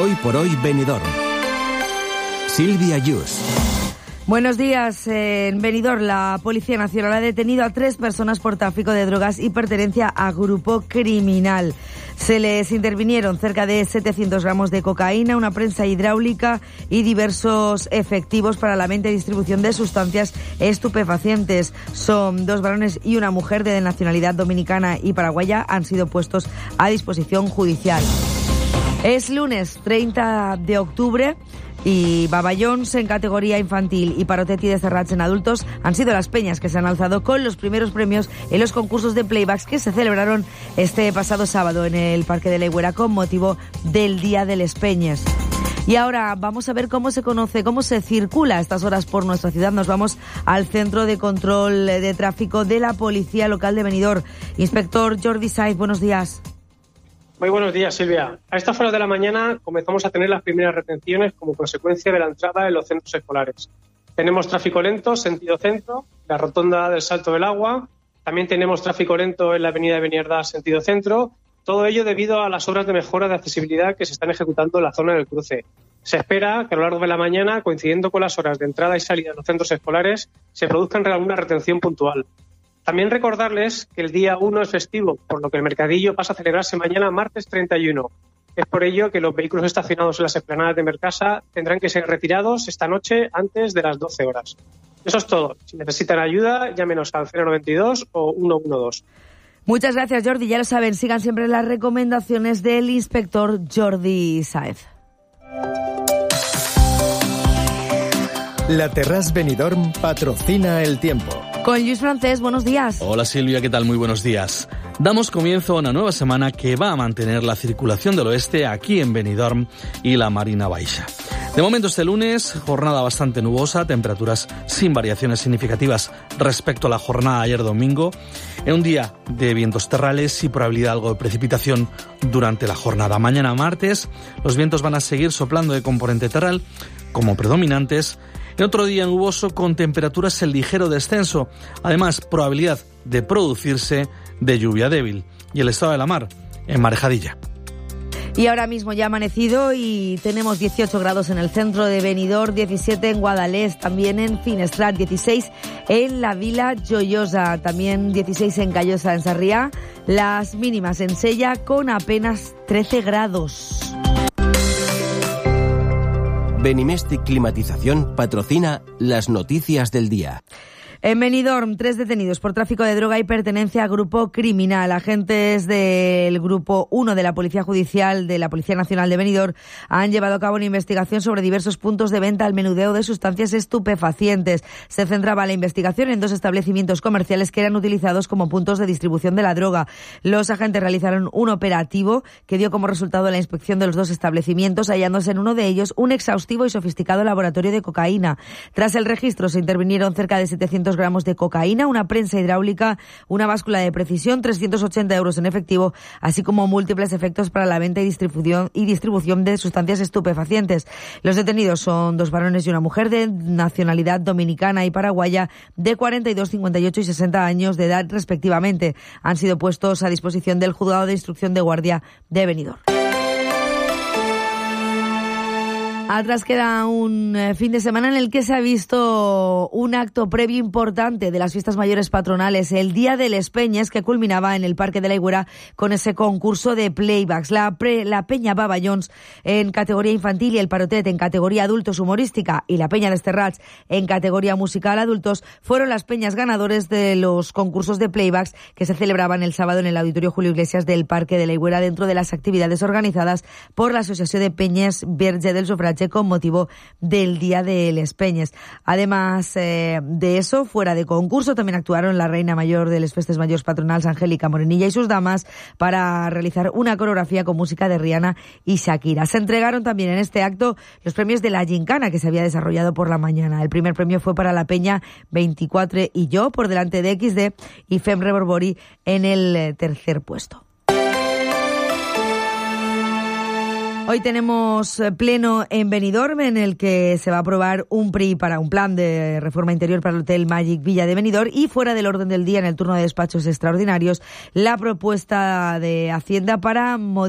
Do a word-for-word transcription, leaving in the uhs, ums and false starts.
Hoy por hoy Benidorm. Silvia Yus. Buenos días. En Benidorm, la Policía Nacional ha detenido a tres personas por tráfico de drogas y pertenencia a grupo criminal. Se les intervinieron cerca de setecientos gramos de cocaína, una prensa hidráulica y diversos efectivos para la venta y distribución de sustancias estupefacientes. Son dos varones y una mujer de nacionalidad dominicana y paraguaya. Han sido puestos a disposición judicial. Es lunes treinta de octubre. Y Baballons en categoría infantil y Parotetti de Serrats en adultos han sido las peñas que se han alzado con los primeros premios en los concursos de playbacks que se celebraron este pasado sábado en el Parque de la Higuera con motivo del Día de les Peñes. Y ahora vamos a ver cómo se conoce, cómo se circula a estas horas por nuestra ciudad. Nos vamos al Centro de Control de Tráfico de la Policía Local de Benidorm. Inspector Jordi Saiz, buenos días. Muy buenos días, Silvia. A estas horas de la mañana comenzamos a tener las primeras retenciones como consecuencia de la entrada en los centros escolares. Tenemos tráfico lento, sentido centro, la rotonda del Salto del Agua. También tenemos tráfico lento en la avenida de Beniardá, sentido centro. Todo ello debido a las obras de mejora de accesibilidad que se están ejecutando en la zona del cruce. Se espera que a lo largo de la mañana, coincidiendo con las horas de entrada y salida de los centros escolares, se produzca alguna retención puntual. También recordarles que el día uno es festivo, por lo que el mercadillo pasa a celebrarse mañana, martes treinta y uno. Es por ello que los vehículos estacionados en las explanadas de Mercasa tendrán que ser retirados esta noche antes de las doce horas. Eso es todo. Si necesitan ayuda, llámenos al cero noventa y dos o ciento doce. Muchas gracias, Jordi. Ya lo saben, sigan siempre las recomendaciones del inspector Jordi Sáez. La Terrasse Benidorm patrocina el tiempo. Con Luis Francés, buenos días. Hola Silvia, ¿qué tal? Muy buenos días. Damos comienzo a una nueva semana que va a mantener la circulación del oeste aquí en Benidorm y la Marina Baixa. De momento este lunes, jornada bastante nubosa, temperaturas sin variaciones significativas respecto a la jornada de ayer domingo, en un día de vientos terrales y probabilidad algo de precipitación durante la jornada. Mañana martes, los vientos van a seguir soplando de componente terral como predominantes. En otro día nuboso con temperaturas en ligero descenso, además probabilidad de producirse de lluvia débil. Y el estado de la mar, en marejadilla. Y ahora mismo ya ha amanecido y tenemos dieciocho grados en el centro de Benidorm, diecisiete en Guadalest, también en Finestrat, dieciséis en la Vila Joiosa, también dieciséis en Callosa, en Sarriá, las mínimas en Sella con apenas trece grados. Benimestic Climatización patrocina las noticias del día. En Benidorm, tres detenidos por tráfico de droga y pertenencia a grupo criminal. Agentes del Grupo uno de la Policía Judicial de la Policía Nacional de Benidorm han llevado a cabo una investigación sobre diversos puntos de venta al menudeo de sustancias estupefacientes. Se centraba la investigación en dos establecimientos comerciales que eran utilizados como puntos de distribución de la droga. Los agentes realizaron un operativo que dio como resultado la inspección de los dos establecimientos, hallándose en uno de ellos un exhaustivo y sofisticado laboratorio de cocaína. Tras el registro se intervinieron cerca de setecientos gramos de cocaína, una prensa hidráulica, una báscula de precisión, trescientos ochenta euros en efectivo, así como múltiples efectos para la venta y distribución y distribución de sustancias estupefacientes. Los detenidos son dos varones y una mujer de nacionalidad dominicana y paraguaya de cuarenta y dos, cincuenta y ocho y sesenta años de edad respectivamente. Han sido puestos a disposición del Juzgado de Instrucción de Guardia de Benidorm. Atrás queda un fin de semana en el que se ha visto un acto previo importante de las fiestas mayores patronales, el Día de les Peñes, que culminaba en el Parque de la Higuera con ese concurso de playbacks. La, pre, la Peña Baballons en categoría infantil y el Parotet en categoría adultos humorística y la Peña de Serrats en categoría musical adultos fueron las peñas ganadores de los concursos de playbacks que se celebraban el sábado en el Auditorio Julio Iglesias del Parque de la Higuera dentro de las actividades organizadas por la Asociación de Peñes Verge del Sufragi con motivo del Día de les Peñes. Además eh, de eso, fuera de concurso, también actuaron la reina mayor de les Festes Mayors Patronals, Angélica Morenilla, y sus damas para realizar una coreografía con música de Rihanna y Shakira. Se entregaron también en este acto los premios de la Gincana que se había desarrollado por la mañana. El primer premio fue para la Peña veinticuatro y yo, por delante de equis de y Femre Borbori en el tercer puesto. Hoy tenemos pleno en Benidorm en el que se va a aprobar un P R I para un plan de reforma interior para el Hotel Magic Villa de Benidorm y fuera del orden del día en el turno de despachos extraordinarios la propuesta de Hacienda para